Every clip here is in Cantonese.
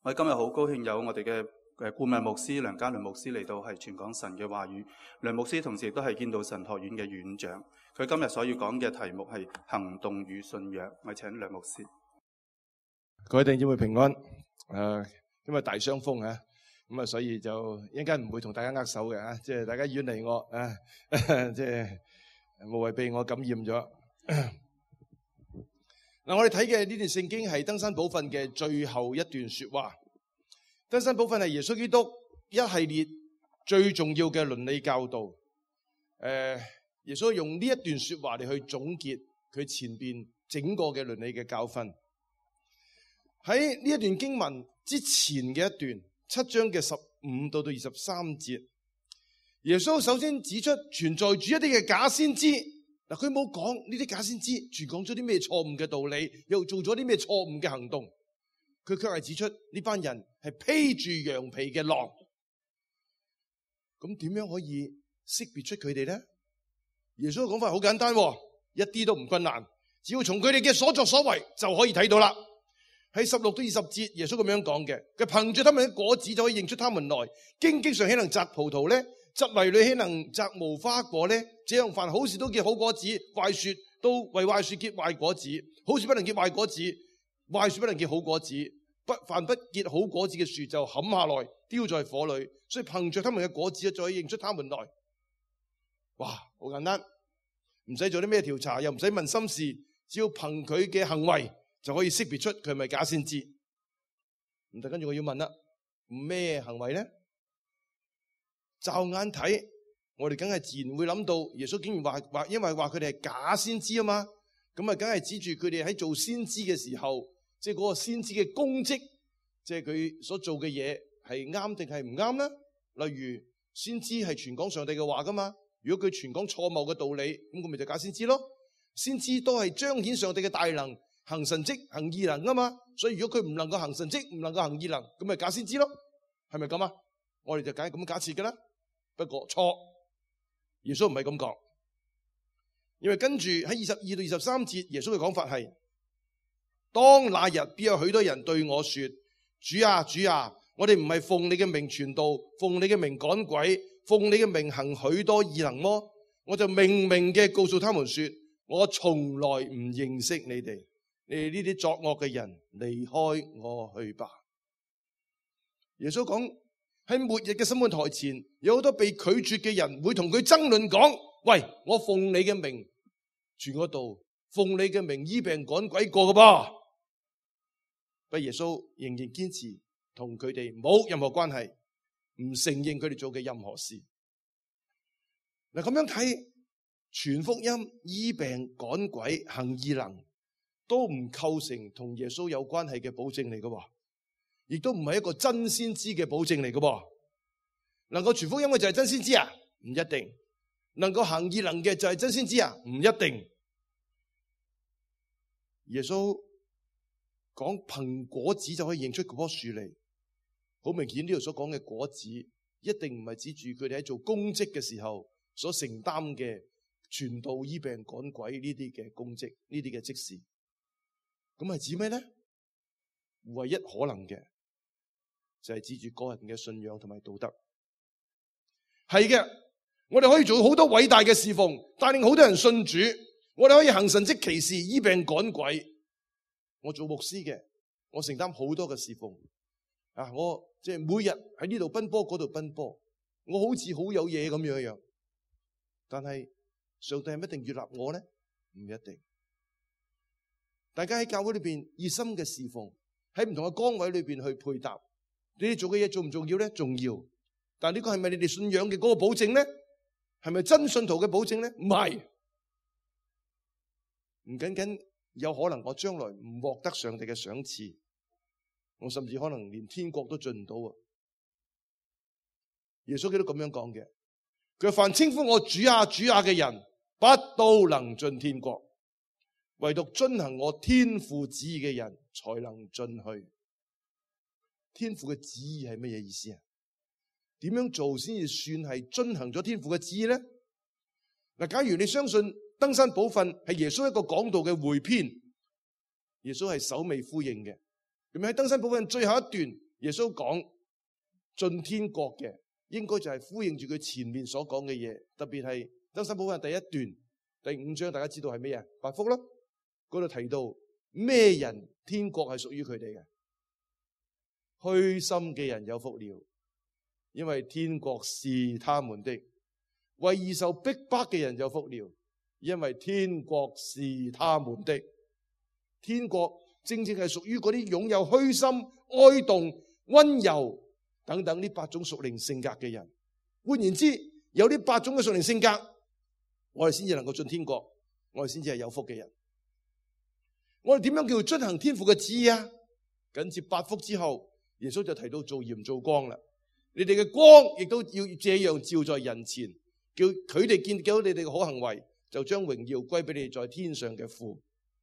我哋今日好高興有我哋嘅顧問牧師梁家麟牧師嚟到係傳講神嘅話語。梁牧師同時亦都係建道神學院嘅院長。佢今日所要講嘅題目係行動與信仰。我請梁牧師。 各位弟兄姊妹平安。今日大傷風啊，咁啊，所以就一陣間唔會同大家握手嘅啊，即係大家遠離我啊，即係無謂被我感染咗。嗱，我哋睇嘅呢段聖經係登山寶訓嘅最後一段說話。登山寶訓係耶穌基督一系列最重要嘅倫理教導。耶穌用呢一段說話嚟去總結佢前邊整個嘅倫理嘅教訓。喺呢一段經文之前嘅一段7章嘅15到23節，耶穌首先指出存在住一啲嘅假先知。嗱，佢冇講呢啲假先知傳講咗啲咩錯誤嘅道理，又做咗啲咩錯誤嘅行動，佢卻係指出呢班人係披住羊皮嘅狼。咁點樣可以識別出佢哋呢？耶穌嘅講法好簡單，一啲都唔困難，只要從佢哋嘅所作所為就可以睇到啦。喺16到20節，耶穌咁樣講嘅，佢憑住他們嘅果子就可以認出他們來。荊棘上豈能摘葡萄呢？蒺藜裏豈能摘無花果呢？這樣凡好樹都結好果子，壞樹都為壞樹結壞果子。好樹不能結壞果子，壞樹不能結好果子。凡不結好果子嘅樹就砍下來，丟在火裏。所以憑着他們嘅果子就可以認出他們來。哇，好簡單，唔使做啲咩調查，又唔使問心事，只要憑佢嘅行為就可以識別出佢係咪假先知。咁就跟住我要問啦，咩行為呢？驟眼睇，我哋梗係自然會諗到耶穌竟然話，因為話佢哋係假先知啊嘛，咁啊梗係指住佢哋喺做先知嘅時候，即係嗰個先知嘅功績，即係佢所做嘅嘢係啱定係唔啱呢？例如先知係傳講上帝嘅話噶嘛，如果佢傳講錯謬嘅道理，咁佢咪就假先知咯。先知都係彰顯上帝嘅大能，行神蹟行異能啊嘛，所以如果佢唔能夠行神蹟，唔能夠行異能，咁咪假先知咯，係咪咁啊？我哋就梗係咁假設噶啦。不過錯，耶穌唔係咁講，因為跟住喺22到23節，耶穌嘅講法係：當那日必有許多人對我說，主啊主啊，我哋唔係奉你嘅名傳道，奉你嘅名趕鬼，奉你嘅名行許多異能麼？我就明明嘅告訴他們說，我從來唔認識你哋，你哋呢啲作惡嘅人，離開我去吧。耶穌講，喺末日嘅審判台前，有好多被拒絕嘅人會同佢爭論講：喂，我奉你嘅名傳嗰道，奉你嘅名醫病趕鬼過嘅噃。不過耶穌仍然堅持同佢哋冇任何關係，唔承認佢哋做嘅任何事。嗱，咁樣睇，傳福音、醫病、趕鬼、行異能，都唔構成同耶穌有關係嘅保證嚟嘅。亦都唔係一個真先知嘅保證嚟嘅。能夠傳福音嘅就係真先知啊？唔一定。能夠行異能嘅就係真先知啊？唔一定。耶穌講憑果子就可以認出嗰棵樹嚟，好明顯呢度所講嘅果子一定唔係指住佢哋喺做公職嘅時候所承擔嘅傳道、醫病、趕鬼呢啲嘅公職，呢啲嘅職事。咁係指咩呢？唯一可能嘅就係指住個人嘅信仰同埋道德。係嘅，我哋可以做好多偉大嘅侍奉，帶領好多人信主，我哋可以行神蹟奇事、醫病趕鬼。我做牧師嘅，我承擔好多嘅侍奉啊！我即係每日喺呢度奔波，嗰度奔波，我好似好有嘢咁樣。但係上帝係咪一定悅納我呢？唔一定。大家喺教會裏邊熱心嘅侍奉，喺唔同嘅崗位裏邊去配搭，你哋做嘅嘢重唔重要呢？重要。但呢個係咪你哋信仰嘅嗰個保證呢？係咪真信徒嘅保證呢？唔係。唔僅僅有可能我將來唔獲得上帝嘅賞賜，我甚至可能連天國都進唔到啊！耶穌基督咁樣講嘅，佢話凡稱呼我主啊主啊嘅人，不都能進天國，唯獨遵行我天父旨意嘅人才能進去。天父嘅旨意係乜嘢意思啊？點樣做先至算係遵行咗天父嘅旨意呢？嗱，假如你相信登山寶訓係耶穌一個講道嘅匯編，耶穌係首尾呼應嘅。咁喺登山寶訓最後一段耶穌講進天國嘅，應該就係呼應住佢前面所講嘅嘢，特別係登山寶訓第一段第5章，大家知道係咩啊？八福啦，嗰度提到咩人天國係屬於佢哋嘅？虛心嘅人有福了，因為天國是他們的；為義受逼迫嘅人有福了，因為天國是他們的。天國正正係屬於嗰啲擁有虛心、哀慟、溫柔等等呢8種屬靈性格嘅人。換言之，有呢8種嘅屬靈性格，我哋先至能夠進天國，我哋先至係有福嘅人。我哋點樣叫做遵行天父嘅旨意啊？緊接8福之後，耶穌就提到做鹽做光啦。你哋嘅光亦都要這樣照在人前，叫佢哋見到你哋嘅好行為，就將榮耀歸俾你在天上嘅父。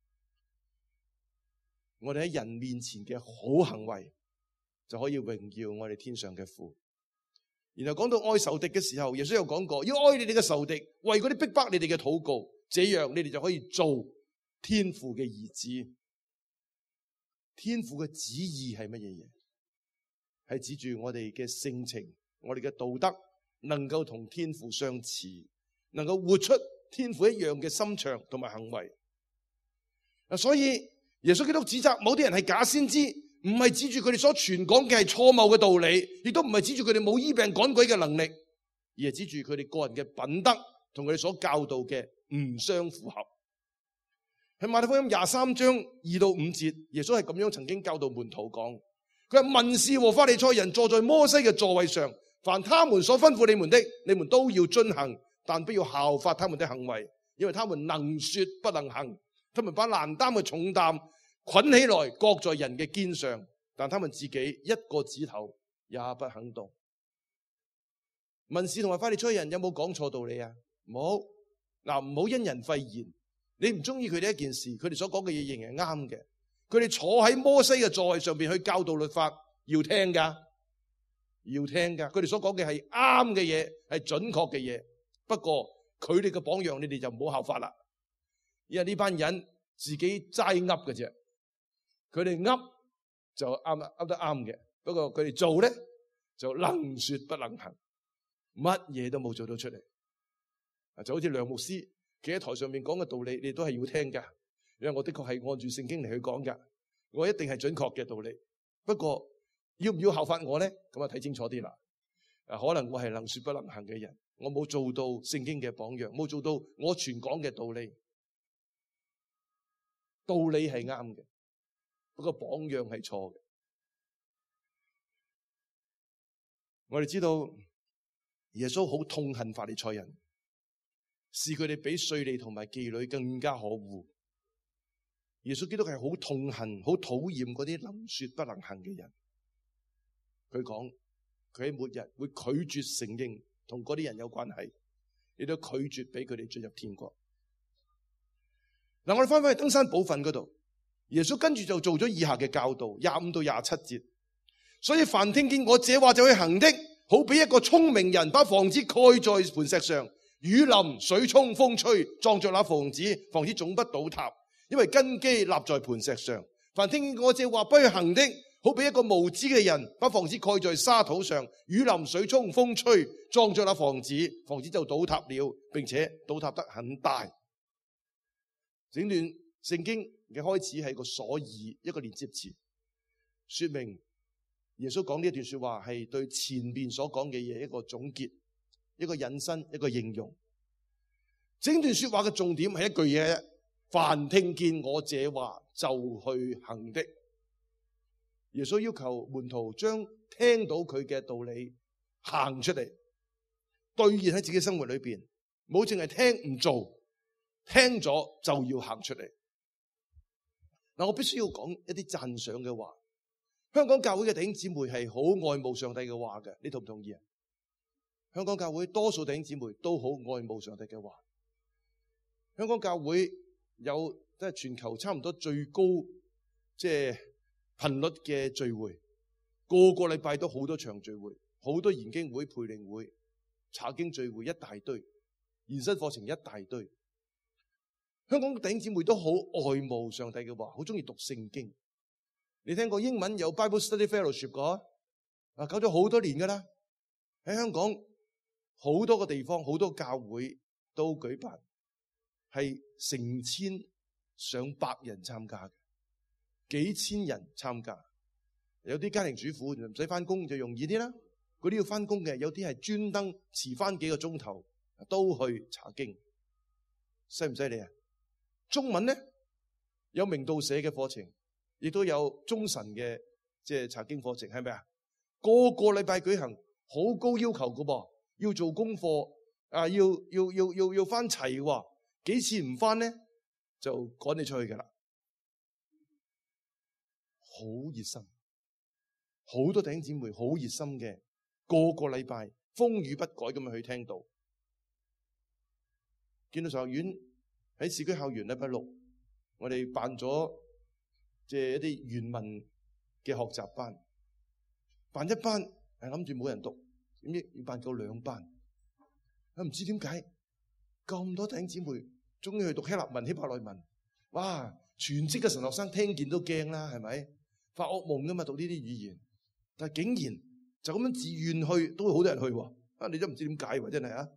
我哋喺人面前嘅好行為，就可以榮耀我哋天上嘅父。然後講到愛仇敵嘅時候，耶穌有講過，要愛你哋嘅仇敵，為嗰啲逼迫你哋嘅禱告，這樣你哋就可以做天父嘅兒子。天父嘅旨意係乜嘢嘢？係指住我哋嘅性情，我哋嘅道德能夠同天父相似，能夠活出天父一樣嘅心腸同埋行為。所以耶穌基督指責某啲人係假先知，唔係指住佢哋所傳講嘅係錯謬嘅道理，亦都唔係指住佢哋冇醫病趕鬼嘅能力，而係指住佢哋個人嘅品德同佢哋所教導嘅唔相符合。喺馬太福音23章2到5節，耶穌係咁樣曾經教導門徒講，佢話文士和法利賽人坐在摩西嘅座位上，凡他們所吩咐你們的，你們都要遵行，但不要效法他們的行為，因為他們能說不能行。他們把難擔嘅重擔捆起來，擱在人嘅肩上，但他們自己一個指頭也不肯動。文士同埋法利賽人有冇講錯道理啊？冇。唔好因人廢言。你唔中意佢哋一件事，佢哋所講嘅嘢仍然係啱嘅。佢哋坐喺摩西嘅座位上邊去教導律法，要聽噶，要聽噶。佢哋所講嘅係啱嘅嘢，係準確嘅嘢。不過佢哋嘅榜樣，你哋就唔好效法啦。因為呢班人自己齋噏嘅啫，佢哋噏就噏得啱嘅。不過佢哋做咧就能說不能行，乜嘢都冇做到出嚟。就好似梁牧師企喺台上面講嘅道理，你都係要聽噶。因為我的確係按住聖經嚟去講噶，我一定係準確嘅道理。不過要唔要效法我咧？咁啊睇清楚啲啦。可能我係能說不能行嘅人，我冇做到聖經嘅榜樣，冇做到我傳講嘅道理。道理係啱嘅，不過榜樣係錯嘅。我哋知道耶穌好痛恨法利賽人，視佢哋比稅吏同埋妓女更加可惡。耶穌基督係好痛恨、好討厭嗰啲能說不能行嘅人。佢講佢喺末日會拒絕承認同嗰啲人有關係，亦都拒絕俾佢哋進入天國。嗱，我哋翻返去登山寶訓嗰度，耶穌跟住就做咗以下嘅教導，25到27節。所以凡聽見我這話就去行的，好比一個聰明人把房子蓋在磐石上，雨淋、水沖、風吹，撞着那房子，房子總不倒塌，因為根基立在磐石上。凡聽見我這話不去行的，好比一個無知嘅人把房子蓋在沙土上，雨淋、水沖、風吹，撞着那房子，房子就倒塌了，並且倒塌得很大。整段聖經嘅開始係個所以，一個連接詞，說明耶穌講呢一段說話係對前面所講嘅嘢一個總結，一個引申，一個應用。整段說話嘅重點係一句嘢：凡聽見我這話就去行的。耶穌要求門徒將聽到佢嘅道理行出嚟，兌現喺自己生活裏邊，冇淨係聽唔做。聽咗就要行出嚟。嗱，我必須要講一啲讚賞嘅話。香港教會嘅弟兄姊妹係好愛慕上帝嘅話嘅，你同唔同意啊？香港教會多數弟兄姊妹都好愛慕上帝嘅話。香港教會有即係全球差唔多最高即係頻率嘅聚會，個個禮拜都好多場聚會，好多研經會、培靈會、查經聚會一大堆，延伸課程一大堆。香港弟兄姊妹都好愛慕上帝嘅話，好中意讀聖經。 你聽過英文有 Bible Study Fellowship 㗎？搞咗好多年㗎啦。喺香港好多個地方，好多教會都舉辦，係成千上百人參加嘅，幾千人參加。有啲家庭主婦唔使返工就容易啲啦。嗰啲要返工嘅，有啲係專登遲返幾個鐘頭都去查經，犀唔犀利啊？中文咧有明道社嘅課程，亦都有中神嘅即係查經課程，係咪啊？個禮拜舉行，好高要求㗎噃，要做功課啊，要返齊喎，幾次唔返咧就趕你出去㗎啦。好熱心，好多弟兄姊妹好熱心嘅，個禮拜風雨不改咁樣去聽道。見到神學院喺市區校園禮拜六，我哋辦咗即係一啲原文嘅學習班，辦一班係諗住冇人讀，點知要辦夠2班，唔知點解咁多弟兄姊妹終於去讀希臘文、希伯來文，哇！全職嘅神學生聽見都驚啦，係咪？發惡夢噶嘛，讀呢啲語言，但係竟然就咁樣自願去，都會好多人去喎。你都唔知點解喎，真係啊！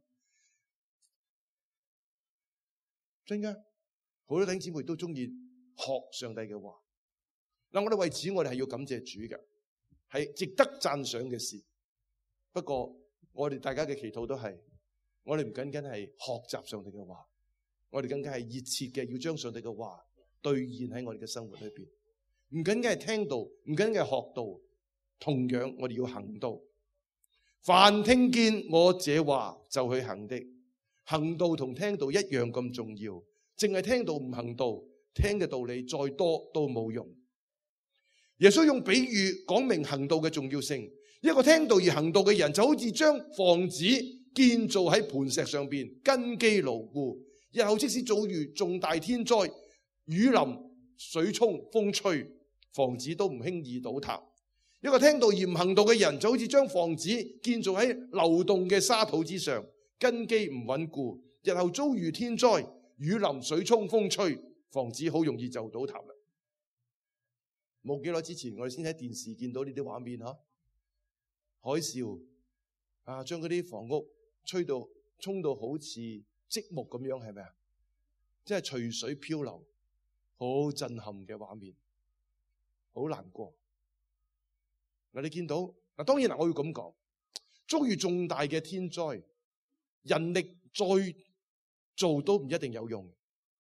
真噶，好多弟兄姊妹都中意學上帝嘅話。嗱，我哋為此我哋係要感謝主嘅，係值得讚賞嘅事。不過我哋大家嘅祈禱都係，我哋唔僅僅係學習上帝嘅話，我哋更加係熱切嘅要將上帝嘅話兌現喺我哋嘅生活裏邊。唔僅僅係聽道，唔僅僅係學道，同樣我哋要行道。凡聽見我這話就去行的，行道同聽道一樣咁重要。淨係聽道唔行道，聽嘅道理再多都冇用。耶穌用比喻講明行道嘅重要性。一個聽道而行道嘅人，就好似將房子建造喺磐石上邊，根基牢固，日後即使遭遇重大天災，雨淋、水沖、風吹，房子都唔輕易倒塌。一個聽道而唔行道嘅人，就好似將房子建造喺流動嘅沙土之上，根基唔穩固，日後遭遇天災，雨淋、水沖、風吹，房子好容易就倒塌啦。冇幾耐之前，我哋先喺電視見到呢啲畫面，海嘯啊，將嗰啲房屋沖到好似積木咁樣，係咪啊？即係隨水漂流，好震撼嘅畫面，好難過。嗱，你見到嗱，當然我要咁講，遭遇重大嘅天災，人力再做都唔一定有用。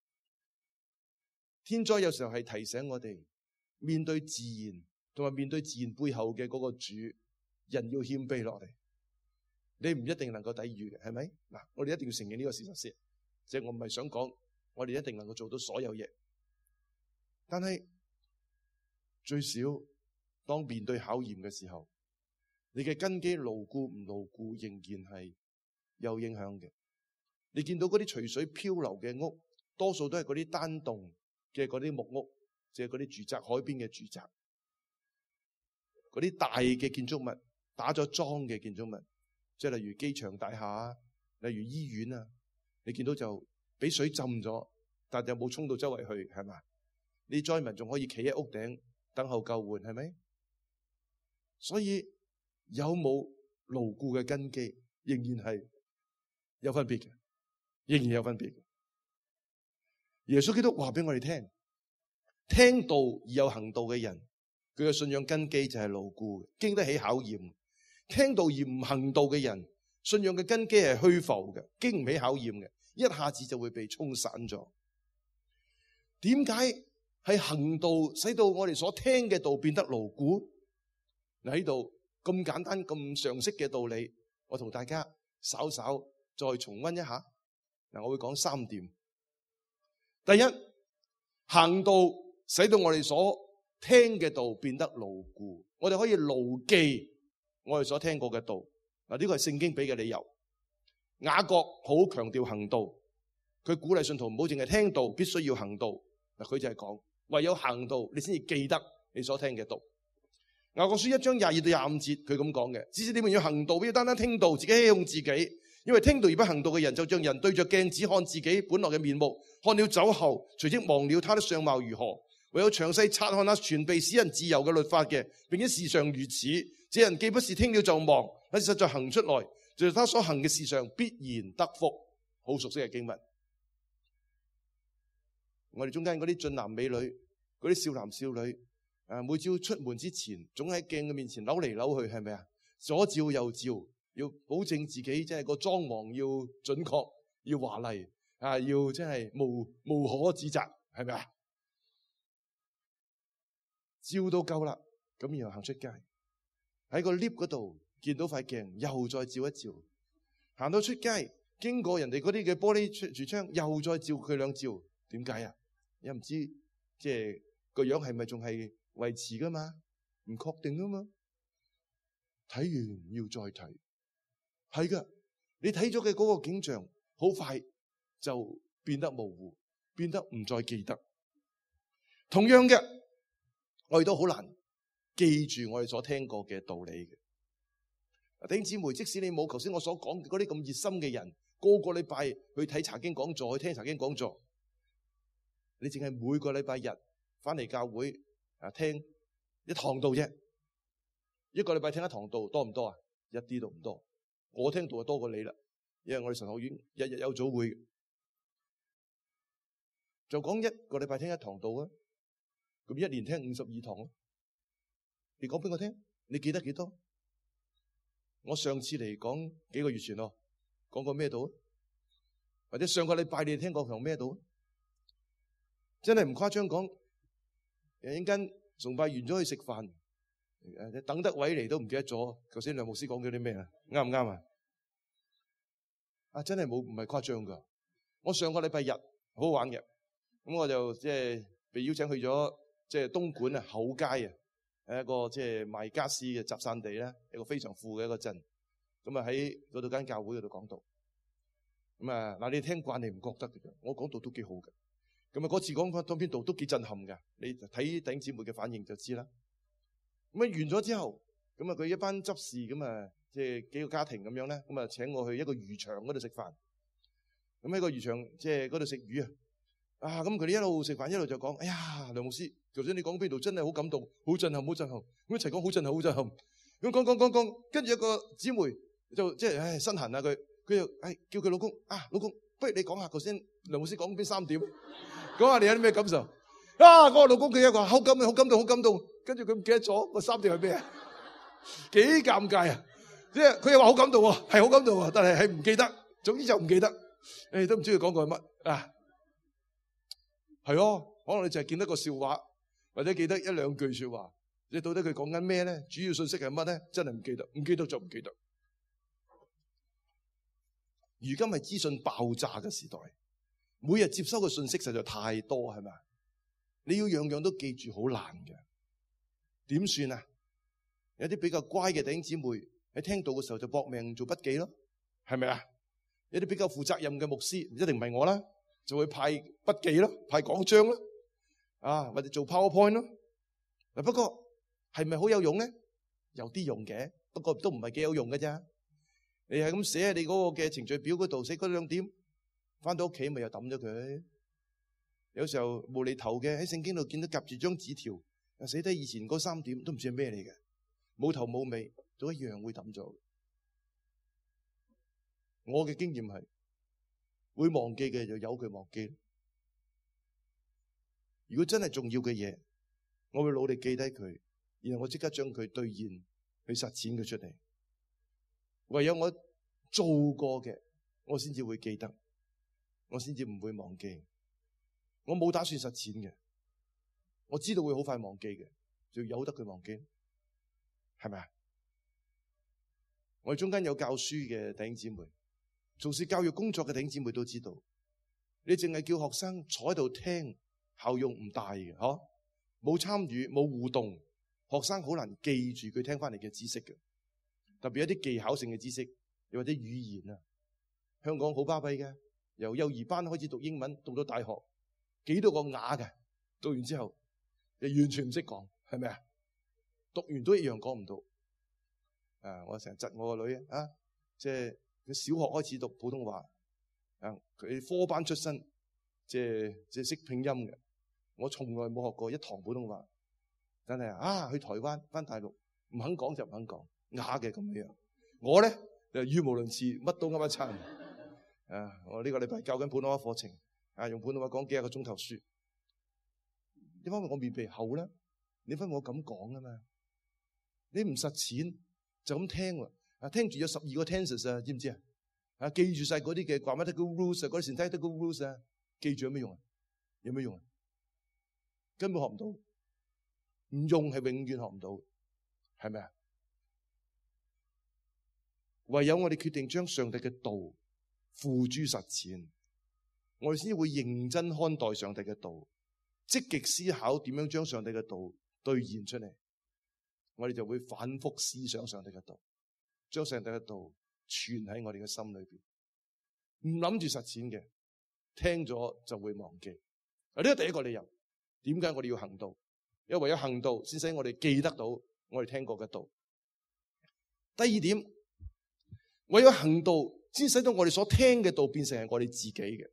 天災有時候係提醒我哋，面對自然同埋面對自然背後嘅嗰個主，人要謙卑落嚟。你唔一定能夠抵禦嘅，係咪？嗱，我哋一定要承認呢個事實先。即係我唔係想講，我哋一定能夠做到所有嘢，但係最少當面對考驗嘅時候，你嘅根基牢固唔牢固，仍然係有影響嘅。你見到嗰啲隨水漂流嘅屋，多數都係嗰啲單棟嘅嗰啲木屋，即係嗰啲住宅，海邊嘅住宅，嗰啲大嘅建築物，打咗樁嘅建築物，即係例如機場大廈，例如醫院啊，你見到就俾水浸咗，但係又冇沖到周圍去，係咪？你災民仲可以企喺屋頂等候救援，係咪？所以有冇牢固嘅根基，仍然係有分別嘅，仍然有分別嘅。耶穌基督話俾我哋聽，聽道而有行道嘅人，佢嘅信仰根基就係牢固嘅，經得起考驗。聽道而唔行道嘅人，信仰嘅根基係虛浮嘅，經唔起考驗嘅，一下子就會被沖散咗。點解係行道使到我哋所聽嘅道變得牢固？嗱，喺度咁簡單咁常識嘅道理，我同大家稍稍再重溫一下。嗱，我會講3點。第一，行道使到我哋所聽嘅道變得牢固，我哋可以牢記我哋所聽過嘅道。嗱，呢個係聖經俾嘅理由。雅各好強調行道，佢鼓勵信徒唔好淨係聽道，必須要行道。嗱，佢就係講，唯有行道，你先至記得你所聽嘅道。雅各書1章22到25節，佢咁講嘅：只是你們要行道，不要單單聽道，自己欺哄自己。因為聽道而不行道嘅人，就像人對着鏡子看自己本來嘅面目，看了走後，隨即忘了他的相貌如何。 唯有詳細察看那全備使人自由嘅律法嘅，並且時常如此，這人既不是聽了就忘，乃是實在行出來，就是他所行嘅事上必然得福。好熟悉嘅經文。我哋中間嗰啲俊男美女，嗰啲少男少女，每朝出門之前，總喺鏡嘅面前扭嚟扭去，係咪啊？左照右照，要保證自己即係個裝潢要準確，要華麗，要真係無可指責，係咪啊？照到夠啦，咁然後行出街，喺個 lift 嗰度見到塊鏡，又再照一照，行到出街，經過人哋嗰啲嘅玻璃櫥窗，又再照佢兩照，點解啊？又唔知即係個樣係咪仲係維持噶嘛？唔確定啊嘛。睇完要再睇，係噶。你睇咗嘅嗰個景象，好快就變得模糊，變得唔再記得。同樣嘅，我哋都好難記住我哋所聽過嘅道理嘅。弟兄姊妹，即使你冇頭先我所講嗰啲咁熱心嘅人，個個禮拜去睇查經講座，去聽查經講座，你淨係每個禮拜日翻嚟教會聽一堂道啫。一個禮拜聽一堂道多唔多啊？一啲都唔多。我聽道就多過你啦，因為我哋神學院日日有早會，就講一個禮拜聽一堂道啊。咁一年聽52堂咯。你講俾我聽，你記得幾多？我上次嚟講幾個月前咯，講過咩道？或者上個禮拜你哋聽過堂咩道？真係唔誇張講，一陣間崇拜完咗去食飯。等得位嚟都唔記得咗，頭先梁牧師講咗啲咩啊？啱唔啱啊？真係唔係誇張噶。我上個禮拜日好好玩嘅，咁我就即係被邀請去咗即係東莞厚街係一個即係賣家私嘅集散地咧，一個非常富嘅一個鎮。咁喺嗰度間教會嗰度講道。咁嗱，你聽慣你唔覺得嘅，我講道都幾好嘅。咁嗰次講到邊度都幾震撼嘅，你睇弟兄姊妹嘅反應就知啦。咁完咗之後，咁佢一班執事咁即係幾個家庭咁樣咧，咁請我去一個漁場嗰度食飯。咁喺個漁場即係嗰度食魚啊！咁佢哋一路食飯一路就講：哎呀，梁牧師，頭先你講邊度真係好感動，好震撼，好震撼。咁一齊講好震撼，好震撼。咁講，跟住一個姊妹就即係身痕啊佢就叫佢老公老公，不如你講下頭先梁牧師講邊3點，講下你有啲咩感受。嗰個老公佢一個好感動。跟住佢唔記得咗個3點係咩啊？幾尷尬啊！即係佢又話好感動喎，係好感動喎，但係唔記得。總之就唔記得。都唔知佢講過係乜啊？係咯，可能你就係見得個笑話，或者記得1、2句說話。即係到底佢講緊咩咧？主要信息係乜咧？真係唔記得，唔記得就唔記得。如今係資訊爆炸嘅時代，每日接收嘅信息實在太多，係咪？你要樣樣都記住，好難嘅。點算啊？有啲比較乖嘅弟兄姊妹喺聽道嘅時候就搏命做筆記咯，係咪啊？有啲比較負責任嘅牧師，一定唔係我啦，就會派筆記咯，派講章咯，或者做 PowerPoint 咯。不過係咪好有用咧？有啲用嘅，不過都唔係幾有用嘅咋。你係咁寫喺你嗰個嘅程序表嗰度，寫嗰2點，翻到屋企咪又抌咗佢。有時候無厘頭嘅喺聖經度見到夾住張紙條。寫低以前嗰3點都唔知係咩嚟嘅，冇頭冇尾，都一樣會抌咗。我嘅經驗係會忘記嘅就由佢忘記。如果真係重要嘅嘢，我會努力記低佢，然後我即刻將佢兌現去實踐佢出嚟。唯有我做過嘅，我先至會記得，我先至唔會忘記。我冇打算實踐嘅。我知道會好快忘記嘅，就由得佢忘記，係咪啊？我哋中間有教書嘅弟兄姊妹，從事教育工作嘅弟兄姊妹都知道，你淨係叫學生坐喺度聽，效用唔大嘅，冇參與冇互動，學生好難記住佢聽翻嚟嘅知識嘅，特別一啲技巧性嘅知識，又或者語言啊。香港好巴閉嘅，由幼兒班開始讀英文，讀到大學，幾多個雅嘅，讀完之後。你完全唔識講，係咪啊？讀完都一樣講唔到。我成日窒我個女即係佢小學開始讀普通話，佢科班出身，即係識拼音嘅。 我從來冇學過一堂普通話，真係去台灣翻大陸唔肯講就唔肯講，啞嘅咁樣。我咧就語無倫次，乜都噏一餐。我呢個禮拜教緊普通話課程，用普通話講幾個鐘頭書。點解我面皮厚咧？你分我咁講啊嘛？你唔實踐就咁聽喎，聽住有12個 tenses 啊，知唔知啊？記住晒嗰啲嘅 grammatical rules 啊，嗰啲 syntactical rules 啊，記住有咩用啊？有咩用啊？根本學唔到，唔用係永遠學唔到，係咪啊？唯有我哋決定將上帝嘅道付諸實踐，我哋先會認真看待上帝嘅道，積極思考點樣將上帝嘅道兌現出嚟。我哋就會反覆思想上帝嘅道，將上帝嘅道存喺我哋嘅心裏邊，唔諗住實踐嘅，聽咗就會忘記。呢個第一個理由，點解我哋要行道？因為唯有行道，先使我哋記得到我哋聽過嘅道。第二點，唯有行道，先使到我哋所聽嘅道變成係我哋自己嘅。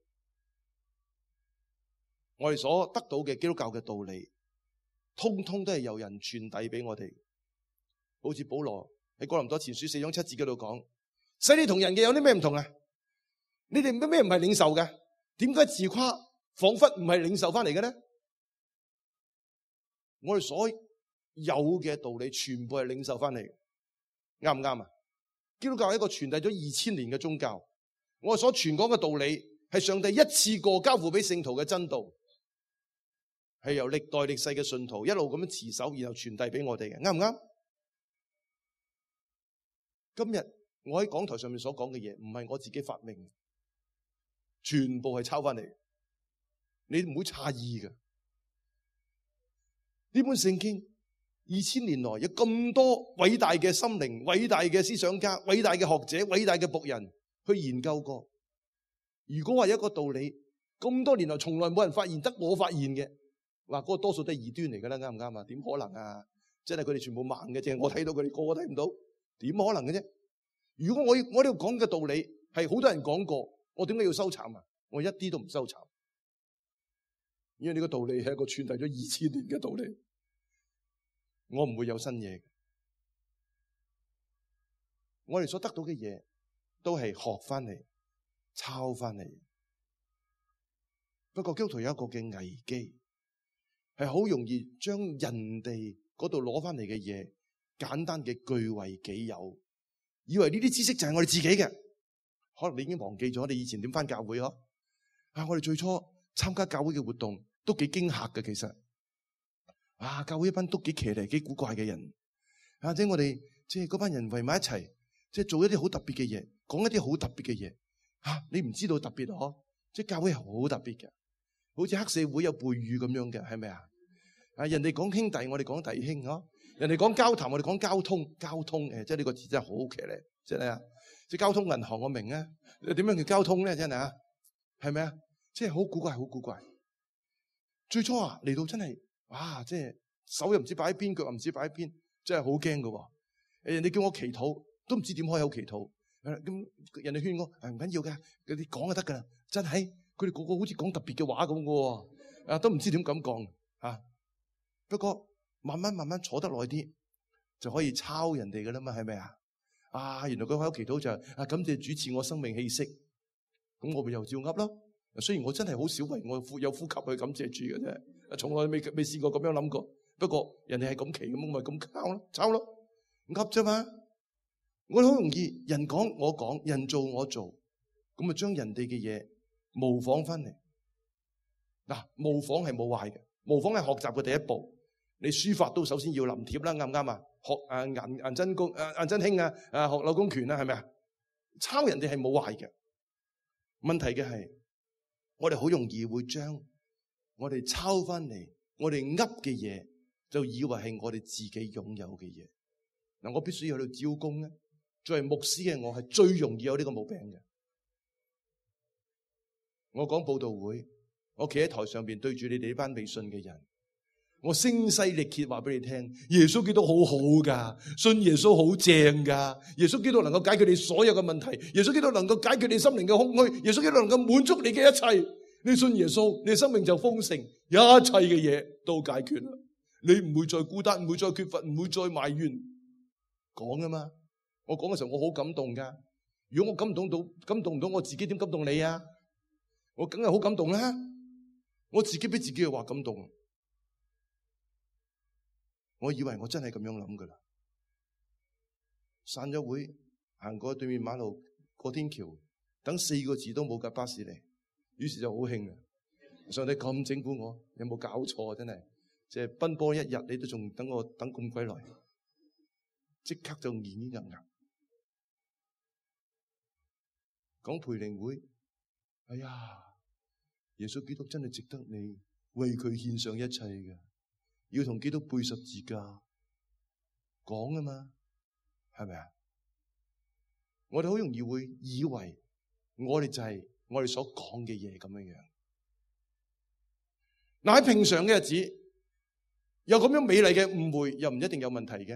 我哋所得到嘅基督教嘅道理，通通都係由人傳遞俾我哋。好似保羅喺哥林多前書4章7節嗰度講，使你同人嘅有啲咩唔同啊？你哋咩唔係領受嘅？點解自誇仿佛唔係領受翻嚟嘅咧？我哋所有嘅道理全部係領受翻嚟，啱唔啱啊？基督教係一個傳遞咗2000年嘅宗教，我哋所傳講嘅道理係上帝一次過交付俾聖徒嘅真道，係由歷代歷世嘅信徒一路咁樣持守，然後傳遞俾我哋嘅，啱唔啱？今日我喺講台上面所講嘅嘢，唔係我自己發明，全部係抄翻嚟，你唔會詫異嘅。呢本聖經2000年來有咁多偉大嘅心靈、偉大嘅思想家、偉大嘅學者、偉大嘅僕人去研究過。如果話有一個道理咁多年來從來冇人發現，得我發現嘅，話嗰個多數都係異端嚟噶啦，啱唔啱啊？點可能啊？真係佢哋全部盲嘅啫，我睇到佢哋個個睇唔到，點可能嘅啫？如果我呢度講嘅道理係好多人講過，我點解要收藏啊？我一啲都唔收藏，因為呢個道理係一個傳遞咗2000年嘅道理，我唔會有新嘢。我哋所得到嘅嘢都係學翻嚟、抄翻嚟。不過基督徒有一個嘅危機，係好容易將人哋嗰度攞翻嚟嘅嘢簡單嘅據為己有，以為呢啲知識就係我哋自己嘅。可能你已經忘記咗你以前點翻教會嗬？我哋最初參加教會嘅活動都幾驚嚇嘅，其實教會一班都幾騎呢幾古怪嘅人，即係我哋即係嗰班人圍埋一齊，即係做一啲好特別嘅嘢，講一啲好特別嘅嘢。你唔知道特別嗬？即係教會係好特別嘅，好似黑社會有背語咁樣嘅，係咪啊？人哋講兄弟，我哋講弟兄嗬。人哋講交談，我哋講交通，即係呢個字真係好騎呢，真係啊！即係交通銀行，我明啊，點樣叫交通咧？真係啊，係咪啊？即係好古怪，好古怪。最初嚟到真係，即係手又唔知擺喺邊，腳又唔知擺喺邊，真係好驚噶。人哋叫我祈禱，都唔知點開口祈禱。咁人哋勸我唔緊要嘅，你講就得噶啦。真係，佢哋個個好似講特別嘅話咁噶，都唔知點咁講啊。不過慢慢坐得耐啲，就可以抄人哋噶啦嘛，係咪啊？原來佢開口祈禱就係感謝主賜我生命氣息，咁我咪又照噏咯。雖然我真係好少為我有呼吸去感謝主嘅啫，從來未試過咁樣諗過。不過人哋係咁祈咁，我咪咁抄咯，噏啫嘛。我好容易人講我講，人做我做，咁咪將人哋嘅嘢模仿翻嚟。模仿係冇壞嘅，模仿係學習嘅第一步。你書法都首先要臨帖啦，啱唔啱啊？學顏真卿學柳公權啦，係咪啊？抄人哋係冇壞嘅。問題嘅係，我哋好容易會將我哋抄翻嚟，我哋噏嘅嘢，就以為係我哋自己擁有嘅嘢。我必須要去招供咧。作為牧師嘅我係最容易有呢個毛病嘅。我講佈道會，我企喺台上邊對住你哋呢班未信嘅人，我聲嘶力竭話俾你聽，耶穌基督好好噶，信耶穌好正噶，耶穌基督能夠解決你所有嘅問題，耶穌基督能夠解決你心靈嘅空虛，耶穌基督能夠滿足你嘅一切。 你信耶穌，你嘅生命就豐盛，一切嘅嘢都解決啦。你唔會再孤單，唔會再缺乏，唔會再埋怨。講啊嘛，我講嘅時候我好感動噶。如果我感動唔到我自己，點感動你啊？我梗係好感動啦。我自己俾自己嘅話感動。我以為我真係咁樣諗噶啦。散咗會，行過對面馬路，過天橋，等4個字都冇架巴士嚟，於是就好興啊！上帝咁整蠱我，有冇搞錯啊？真係，即係奔波一日，你都仲等我等咁鬼耐，即刻就軟硬硬。講培靈會，哎呀，耶穌基督真係值得你為佢獻上一切嘅，要同基督背十字架，講啊嘛，係咪啊？我哋好容易會以為我哋就係我哋所講嘅嘢咁樣樣。嗱，喺平常嘅日子，有咁樣美麗嘅誤會，又唔一定有問題嘅。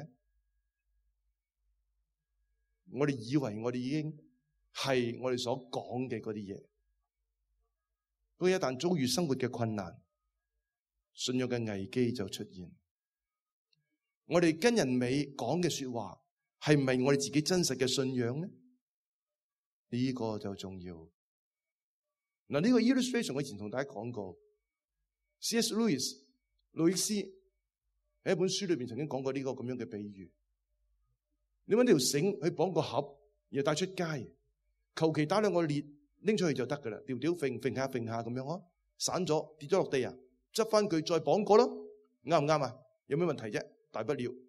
我哋以為我哋已經係我哋所講嘅嗰啲嘢，不過一旦遭遇生活嘅困難，信仰嘅危機就出現。我哋跟人尾講嘅說話，係唔係我哋自己真實嘅信仰呢？呢個就重要。嗱，呢個 illustration 我以前同大家講過 ，C.S. Lewis 路易斯喺一本書裏邊曾經講過呢個咁樣嘅比喻。你搵條繩去綁個盒，然後帶出街，求其打2個裂拎出去就得噶啦，吊揈下咁樣咯，散咗跌咗落地啊，執翻佢再綁過咯，啱唔啱啊？有咩問題啫？大不了。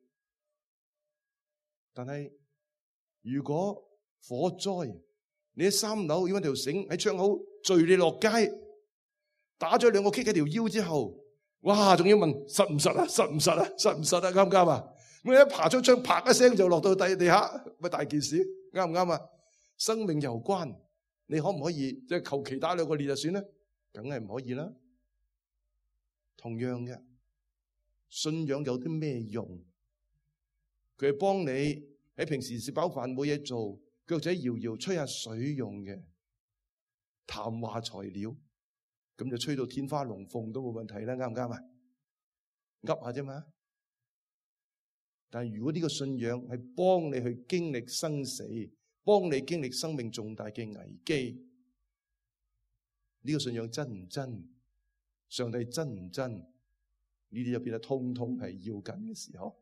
但係如果火災，你喺3樓要搵條繩喺窗口墜你落街，打咗2個棘喺條腰之後，哇，仲要問實唔實啊？實唔實啊？實唔實啊？啱唔啱啊？咁一爬出窗，啪一聲就落到地下，咪大件事，啱唔啱啊？生命攸關，你可唔可以即係求其打2個裂就算咧？梗係唔可以啦。同樣嘅，信仰有啲咩用？佢係幫你喺平時食飽飯冇嘢做，腳仔搖搖吹下水用嘅談話材料，咁就吹到天花龍鳳都冇問題啦，啱唔啱啊？噏下啫嘛。但係如果呢個信仰係幫你去經歷生死，幫你經歷生命重大嘅危機，呢個信仰真唔真？上帝真唔真？呢啲就變得通通係要緊嘅時候。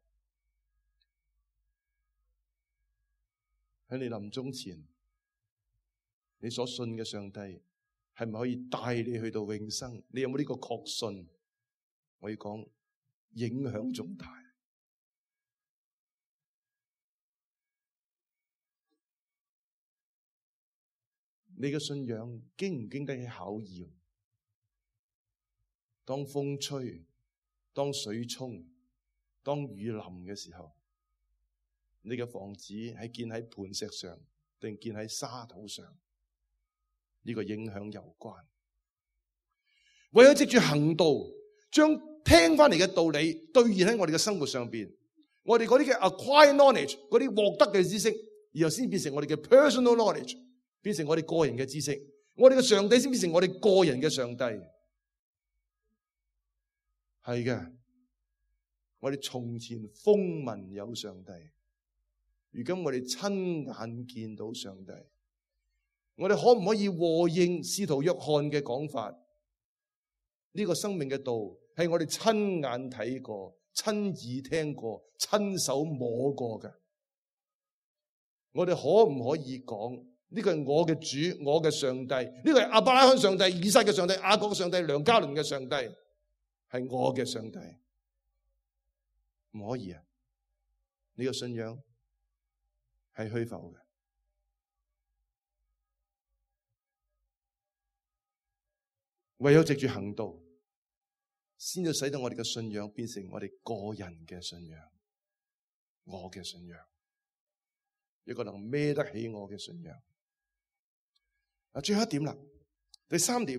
喺你臨終前，你所信嘅上帝係咪可以帶你去到永生？你有冇呢個確信？我要講，影響重大。你嘅信仰經唔經得起考驗？當風吹，當水沖，當雨淋嘅時候，你嘅房子係建喺磐石上定建喺沙土上？呢個影響有關。唯有藉住行道，將聽翻嚟嘅道理兌現喺我哋嘅生活上邊，我哋嗰啲嘅 acquire knowledge， 嗰啲獲得嘅知識，然後先變成我哋嘅 personal knowledge， 變成我哋個人嘅知識。我哋嘅上帝先變成我哋個人嘅上帝。係嘅，我哋從前風聞有上帝，如今我哋親眼見到上帝。我哋可唔可以和應使徒約翰嘅講法？呢個生命嘅道係我哋親眼睇過、親耳聽過、親手摸過嘅。我哋可唔可以講呢個係我嘅主、我嘅上帝？呢個係亞伯拉罕上帝、以撒嘅上帝、雅各嘅上帝、梁家麟嘅上帝，係我嘅上帝？唔可以啊！呢個信仰係虛浮嘅。唯有藉住行道，先至使到我哋嘅信仰變成我哋個人嘅信仰，我嘅信仰，一個能孭得起我嘅信仰。最後一點啦，第3點，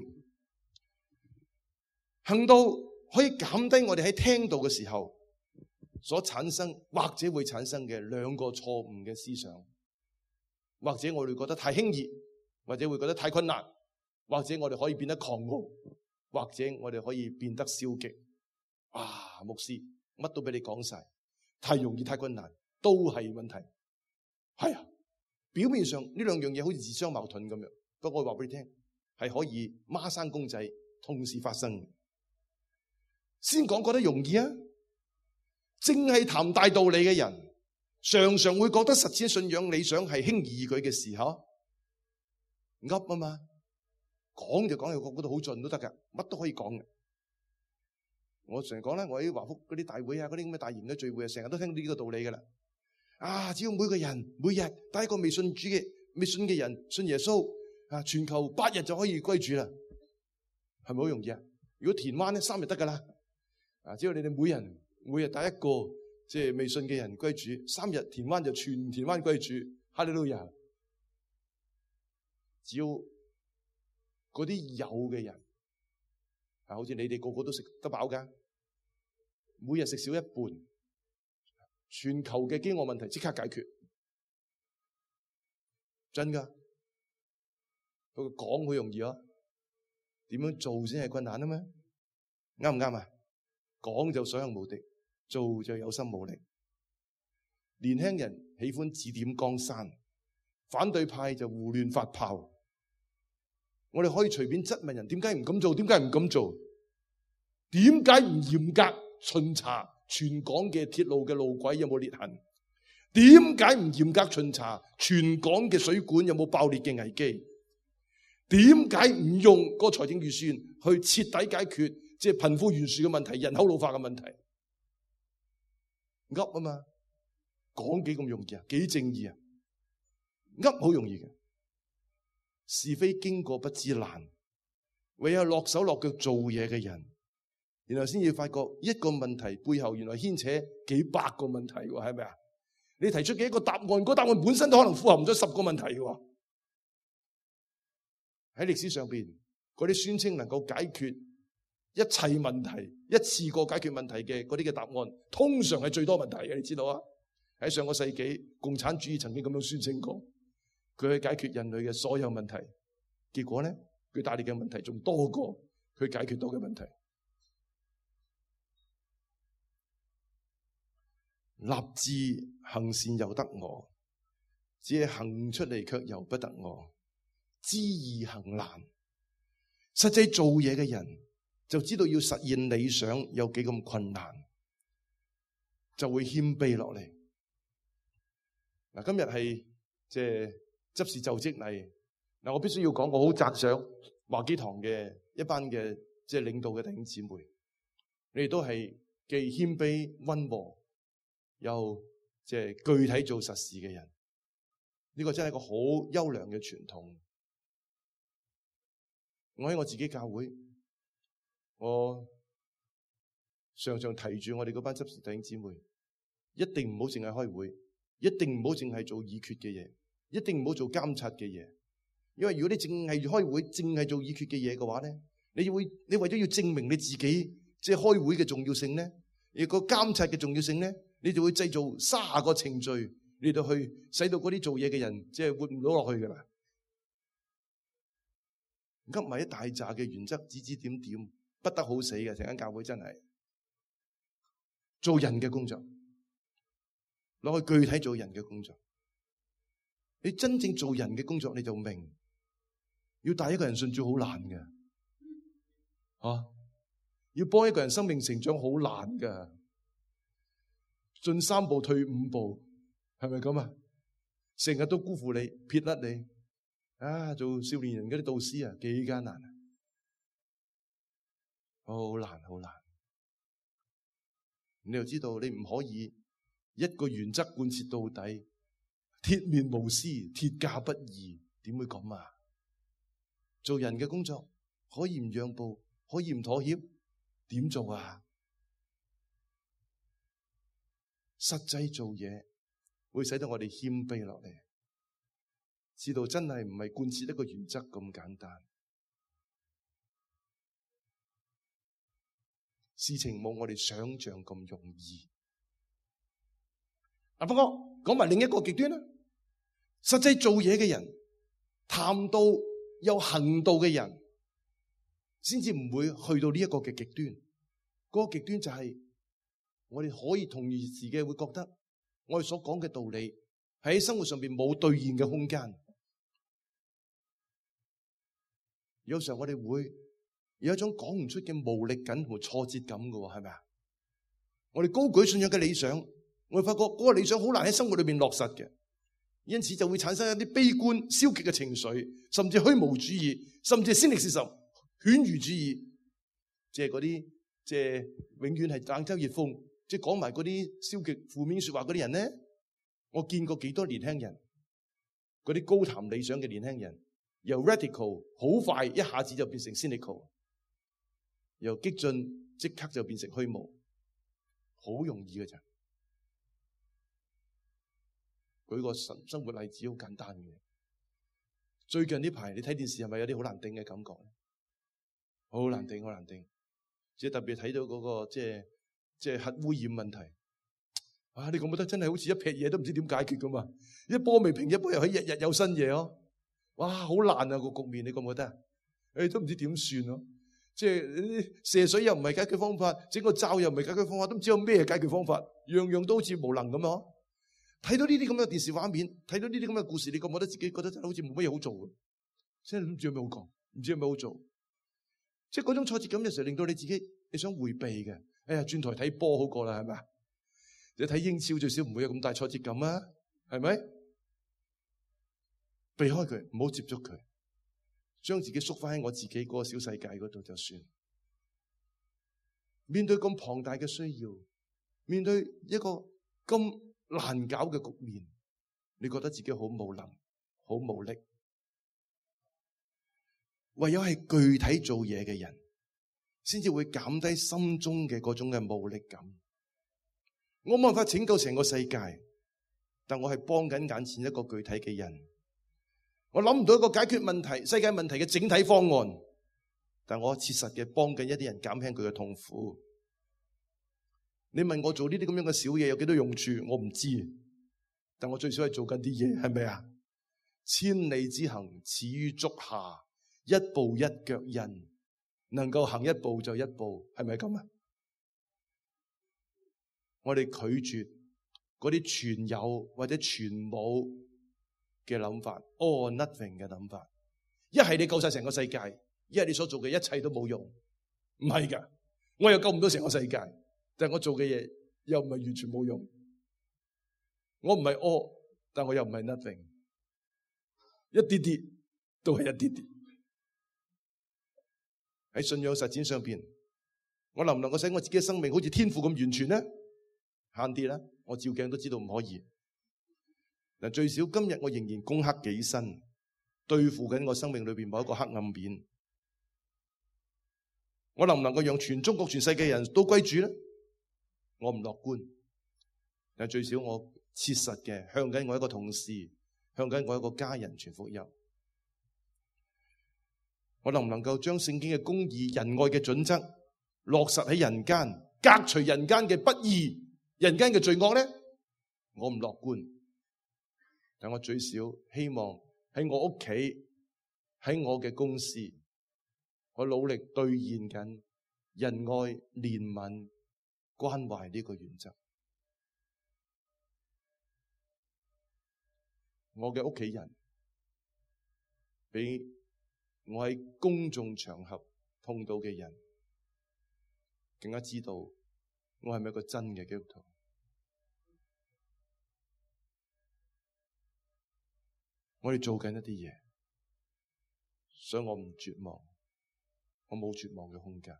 行道可以減低我哋喺聽道嘅時候所產生或者會產生嘅2個錯誤嘅思想，或者我哋覺得太輕易，或者會覺得太困難， 或者我哋可以變得狂傲，或者我哋可以變得消極。牧師乜都俾你講晒，太容易太困難都係問題。係啊，表面上呢兩樣嘢好似自相矛盾咁樣，不過我話俾你聽，係可以孖生公仔同時發生。先講覺得容易啊，淨係談大道理嘅人，常常會覺得實踐信仰理想係輕而易舉嘅事，噏啊嘛，講就講，又講到好盡都得噶，乜都可以講嘅。我成日講啦，我喺華福嗰啲大會啊，嗰啲咁嘅大型嘅聚會啊，成日都聽到呢個道理噶啦。只要每個人每日帶一個未信嘅人信耶穌，全球8日就可以歸主啦，係咪好容易啊？如果田灣咧3日得噶啦，只要你哋每日帶一個即係未信嘅人歸主，3日田灣就全田灣歸主，哈利路亞！只要嗰啲有嘅人，好似你哋個個都食得飽噶，每日食少一半，全球嘅飢餓問題即刻解決，真噶。佢講好容易啊，點樣做先係困難啊嘛？啱唔啱啊？講就所向無敵，做就有心無力。年輕人喜歡指點江山，反對派就胡亂發炮。我哋可以隨便質問人，點解唔咁做？點解唔咁做？點解唔嚴格巡查全港嘅鐵路嘅路軌有冇裂痕？點解唔嚴格巡查全港嘅水管有冇爆裂嘅危機？點解唔用個財政預算去徹底解決即係貧富懸殊嘅問題、人口老化嘅問題？噏啊嘛，講幾咁容易啊？幾正義啊？噏好容易嘅，是非經過不知難，唯有落手落腳做嘢嘅人，然後先至發覺一個問題背後原來牽扯幾百個問題喎，係咪啊？你提出嘅一個答案，嗰個答案本身都可能符合唔咗10個問題嘅。喺歷史上邊，嗰啲宣稱能夠解決一切問題、一次過解決問題嘅嗰啲嘅答案，通常係最多問題嘅，你知道啊？喺上個世紀，共產主義曾經咁樣宣稱過，佢去解決人類嘅所有問題，結果咧，佢帶嚟嘅問題仲多過佢解決到嘅問題。立志行善由得我，只係行出嚟卻由不得我。知易行難，實際做嘢嘅人就知道要實現理想有幾咁困難，就會謙卑落嚟。今日係即係執事就職禮，我必須要講，我好讚賞華基堂嘅一班嘅即係領導嘅弟兄姊妹，你哋都係既謙卑溫和又即係具體做實事嘅人，呢個真係一個好優良嘅傳統。我喺我自己教會，我常常提住我哋嗰班執事弟兄姊妹，一定唔好淨係開會，一定唔好淨係做議決嘅嘢，一定唔好做監察嘅嘢。因為如果你淨係開會，淨係做議決嘅嘢嘅話咧，你為咗要證明你自己即係開會嘅重要性咧，而個監察嘅重要性咧，你就會製造30個程序，嚟到去使到嗰啲做嘢嘅人即係活唔到落去噶啦。噏埋一大紮嘅原則，指指點點，不得好死嘅。成間教會真係做人嘅工作，攞去具體做人嘅工作。你真正做人嘅工作，你就明，要帶一個人信主好難嘅，要幫一個人生命成長好難噶，進3步退5步，係咪咁啊？成日都辜負你，撇甩你。做少年人嗰啲導師幾艱難啊！好難好難。你又知道你唔可以一個原則貫徹到底，鐵面無私，鐵價不移，點會咁啊？做人嘅工作可以唔讓步，可以唔妥協，點做啊？實際做嘢會使到我哋謙卑落嚟。知道真係唔係貫徹一個原則咁簡單，事情冇我哋想象咁容易。不過講埋另一個極端啦，實際做嘢嘅人，談到有行道嘅人， 先至唔會去到呢一個嘅極端。嗰個極端就係我哋可以同時嘅會覺得我哋所講嘅道理喺生活上邊冇兌現嘅空間。有時候我哋會有一種講唔出嘅無力感同挫折感嘅喎，係咪啊？我哋高舉信仰嘅理想，我哋發覺嗰個理想好難喺生活裏邊落實嘅，因此就會產生一啲悲觀、消極嘅情緒，甚至虛無主義，甚至先歷事實、犬儒主義，即係嗰啲即係永遠係冷嘲熱諷，即係講埋嗰啲消極負面說話嗰啲人咧。我見過幾多年輕人，嗰啲高談理想嘅年輕人，由 radical 好快一下子就變成 cynical， 由激進即刻就變成虛無，好容易嘅咋。舉個生活例子好簡單嘅，最近呢排你睇電視係咪有啲好難頂嘅感覺？好難頂，好難頂，即係特別睇到嗰個即係核污染問題。啊！你覺唔覺得真係好似一撇嘢都唔知點解決噶嘛？一波未平，一波又喺日日有新嘢咯。哇！好爛啊個局面，你覺唔覺得？都唔知點算咯。即係射水又唔係解決方法，整個罩又唔係解決方法，都唔知有咩解決方法，樣樣都好似無能咁咯。睇到呢啲咁嘅電視畫面，睇到呢啲咁嘅故事，你覺唔覺得自己覺得真係好似冇乜嘢好做嘅？即係唔知有咩好講，唔知有咩好做。即係嗰種挫折感有時候令到你自己你想迴避嘅。哎呀，轉台睇波好過啦，係咪啊？你睇英超最少唔會有咁大挫折感啊，係咪？避開佢，唔好接觸佢，將自己縮翻喺我自己嗰個小世界嗰度就算。面對咁龐大嘅需要，面對一個咁難搞嘅局面，你覺得自己好無能、好無力，唯有係具體做嘢嘅人，先至會減低心中嘅嗰種嘅無力感。我冇辦法拯救成個世界，但我係幫緊眼前一個具體嘅人。我諗唔到一個解決問題、世界問題嘅整體方案，但我切實嘅幫緊一啲人減輕佢嘅痛苦。你問我做呢啲咁樣嘅小嘢有幾多用處，我唔知，但我最少係做緊啲嘢，係咪啊？千里之行，始於足下，一步一腳印，能夠行一步就一步，係咪咁啊？我哋拒絕嗰啲全有或者全冇嘅諗法 ，all or nothing 嘅諗法。一係你救晒成個世界，一係你所做嘅一切都冇用。唔係噶，我又救唔到成個世界，但係我做嘅嘢又唔係完全冇用。我唔係 all，但我又唔係 nothing， 一啲啲都係一啲啲。喺信仰實踐上邊，我能唔能夠使我自己嘅生命好似天父咁完全呢？慳啲啦，我照鏡都知道唔可以。嗱，最少今日我仍然攻克己身，對付緊我生命裏邊某一個黑暗面。我能唔能夠讓全中國、全世界人都歸主呢？我唔樂觀。但最少我切實嘅向緊我一個同事，向緊我一個家人傳福音。我能唔能夠將聖經嘅公義、仁愛嘅準則落實喺人間，革除人間嘅不義、人間嘅罪惡呢？我唔樂觀，但我最少希望喺我屋企、喺我嘅公司，我努力兌現緊仁愛、憐憫、關懷呢個原則。我嘅屋企人比我喺公眾場合碰到嘅人更加知道我係咪一個真嘅基督徒。我哋做緊一啲嘢，所以我唔絕望，我冇絕望嘅空間。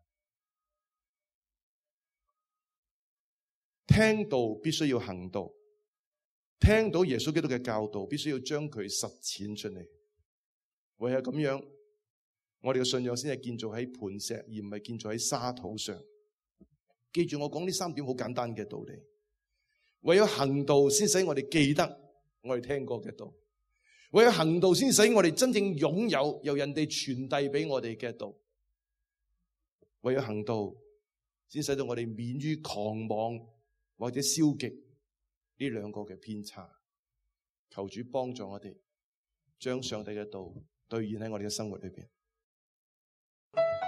聽道必須要行道，聽到耶穌基督嘅教導，必須要將佢實踐出嚟。唯有咁樣，我哋嘅信仰先係建造喺磐石，而唔係建造喺沙土上。記住我講呢3點好簡單嘅道理。唯有行道先使我哋記得我哋聽過嘅道，唯有行道先使我哋真正擁有由人哋傳遞俾我哋嘅道，唯有行道先使到我哋免於狂妄或者消極呢兩個嘅偏差。求主幫助我哋將上帝嘅道兌現喺我哋嘅生活裏邊。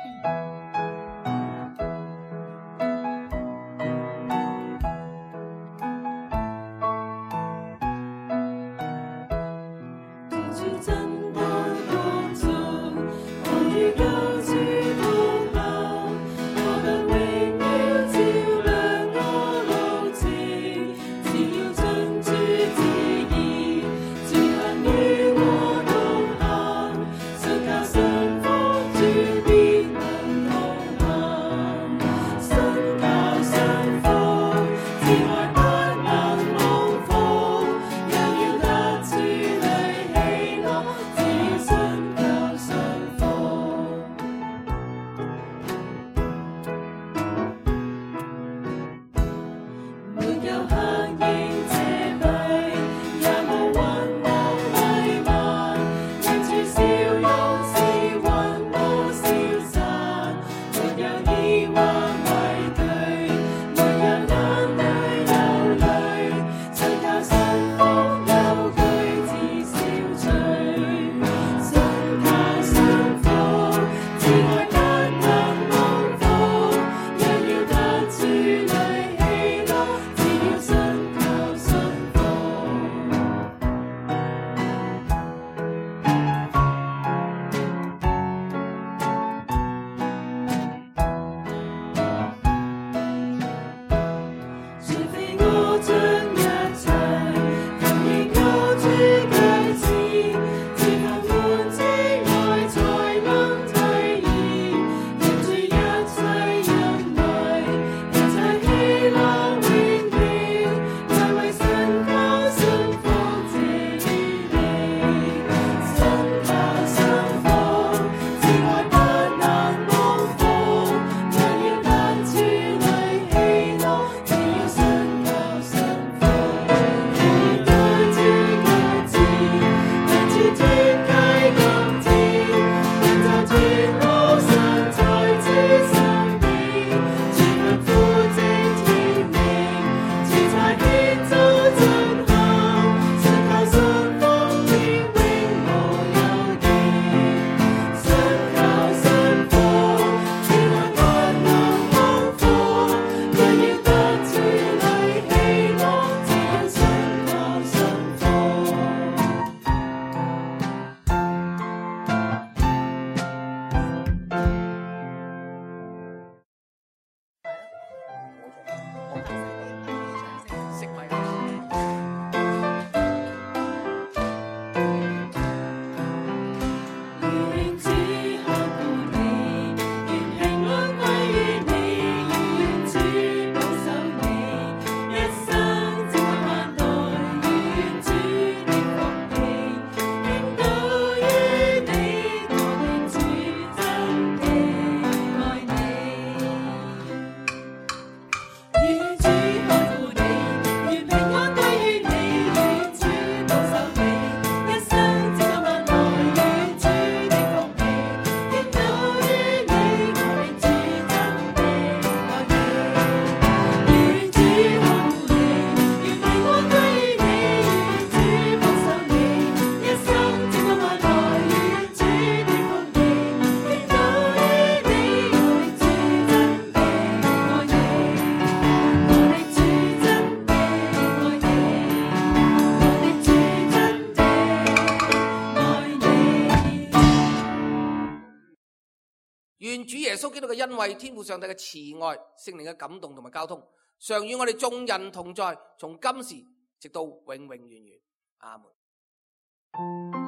願主耶穌基督嘅恩惠、天父上帝嘅慈愛、聖靈嘅感動同埋交通，常與我哋眾人同在，從今時直到永永遠遠。阿門。